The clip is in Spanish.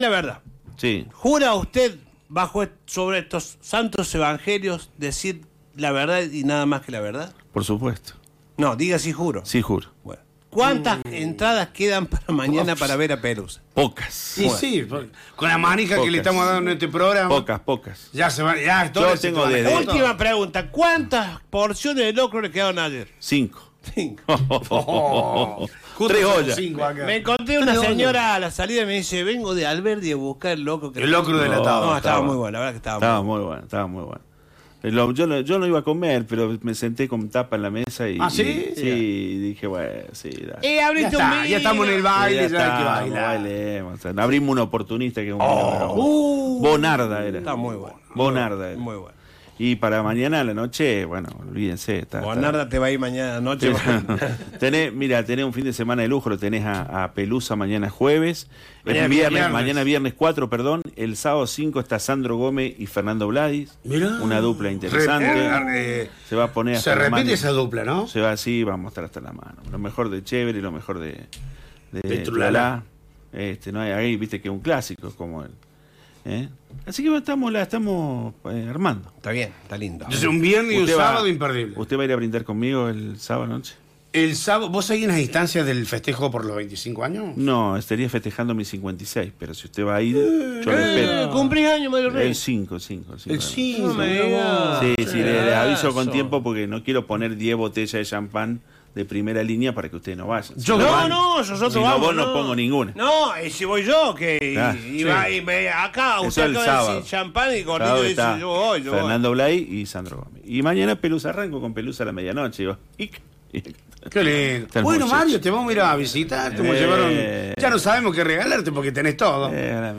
La verdad. Sí. ¿Jura usted, sobre estos santos evangelios, decir la verdad y nada más que la verdad? Por supuesto. No, diga si juro. Sí, juro. Bueno. ¿Cuántas entradas quedan para mañana para ver a Pelusa? Pocas. Sí, sí, con la manija que le estamos dando en este programa. Pocas. Ya se van, ya Yo tengo desde... Última pregunta, ¿cuántas porciones de locro le quedaron ayer? 5. 5. Tres ollas. Me encontré una señora a la salida y me dice, vengo de Alberdi a buscar el locro. El locro delatado. No, estaba muy bueno, la verdad que estaba muy bueno. Estaba muy bueno. Yo no iba a comer, pero me senté con tapa en la mesa y... ¿Ah, sí? Sí, dije, bueno, sí. Ya estamos en el baile, ya hay que bailar. Bailemos. Abrimos un oportunista que es un... Bonarda era. Está muy bueno. Bonarda era. Muy bueno. Y para mañana a la noche, bueno, olvídense. Bonarda te va a ir mañana a noche. tenés un fin de semana de lujo, lo tenés a Pelusa mañana jueves. Mañana viernes 4, perdón. El sábado 5 está Sandro Gómez y Fernando Bladis. Mirá. Una dupla interesante. Se va a poner hasta se repite esa dupla, ¿no? Se va así, va a mostrar hasta la mano. Lo mejor de Chévere y lo mejor de Trulalá. No hay ahí, viste que es un clásico, es como él. Así que la estamos armando. Está bien, está lindo. Entonces un viernes y un sábado imperdible. ¿Usted va a ir a brindar conmigo el sábado noche? El sábado, ¿vos seguís en las instancias del festejo por los 25 años? No, estaría festejando mis 56, pero si usted va a ir, yo le espero. ¿Cumplís año, Mario Rey? El 5. El 5. No me digas. Sí, le aviso con tiempo porque no quiero poner 10 botellas de champán de primera línea para que ustedes no vayan. Nosotros vamos. Vos no pongo ninguna. No, y si voy yo, que acá usted acaba de decir champán y Gordillo dice yo voy. Fernando Blay y Sandro Gómez. Y mañana Pelusa, arranco con Pelusa a la medianoche. Qué lindo. Bueno, Mario, te vamos a ir a visitar. Ya no sabemos qué regalarte porque tenés todo.